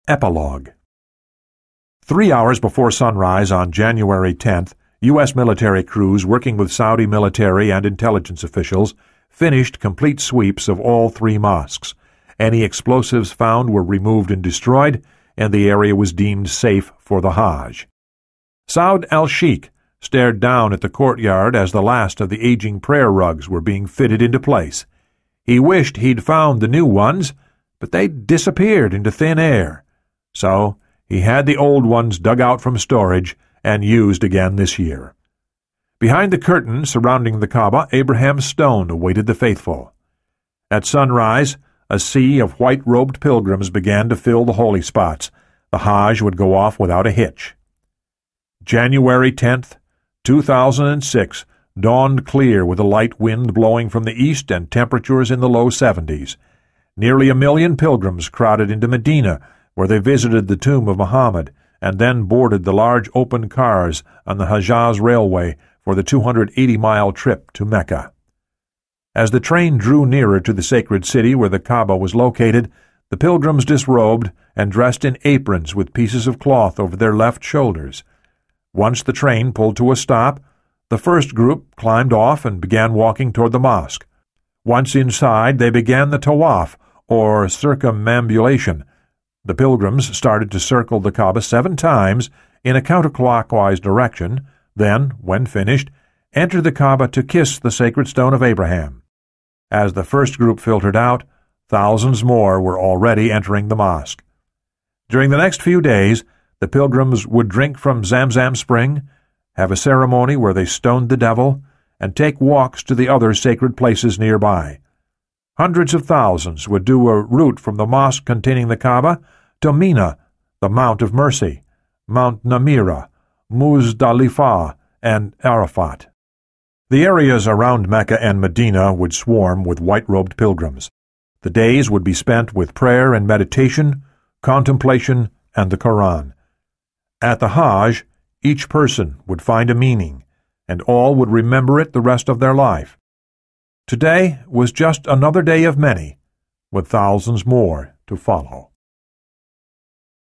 Epilogue. 3 hours before sunrise on January 10th, U.S. military crews working with Saudi military and intelligence officials finished complete sweeps of all 3 mosques. Any explosives found were removed and destroyed, and the area was deemed safe for the Hajj. Saud al-Sheikh stared down at the courtyard as the last of the aging prayer rugs were being fitted into place. He wished he'd found the new ones, but they'd disappeared into thin air. So he had the old ones dug out from storage and used again this year. Behind the curtain surrounding the Kaaba, Abraham's stone awaited the faithful. At sunrise, a sea of white-robed pilgrims began to fill the holy spots. The Hajj would go off without a hitch. January 10th, 2006, dawned clear with a light wind blowing from the east and temperatures in the low 70s. Nearly 1 million pilgrims crowded into Medina, where they visited the tomb of Muhammad and then boarded the large open cars on the Hejaz Railway for the 280-mile trip to Mecca. As the train drew nearer to the sacred city where the Kaaba was located, the pilgrims disrobed and dressed in aprons with pieces of cloth over their left shoulders. Once the train pulled to a stop, the first group climbed off and began walking toward the mosque. Once inside, they began the tawaf, or circumambulation. The pilgrims started to circle the Kaaba 7 times in a counterclockwise direction, then, when finished, entered the Kaaba to kiss the sacred stone of Abraham. As the first group filtered out, thousands more were already entering the mosque. During the next few days, the pilgrims would drink from Zamzam spring, have a ceremony where they stoned the devil, and take walks to the other sacred places nearby. Hundreds of thousands would do a route from the mosque containing the Kaaba to Mina, the Mount of Mercy, Mount Namira, Muzdalifah, and Arafat. The areas around Mecca and Medina would swarm with white-robed pilgrims. The days would be spent with prayer and meditation, contemplation, and the Quran. At the Hajj, each person would find a meaning, and all would remember it the rest of their life. Today was just another day of many, with thousands more to follow.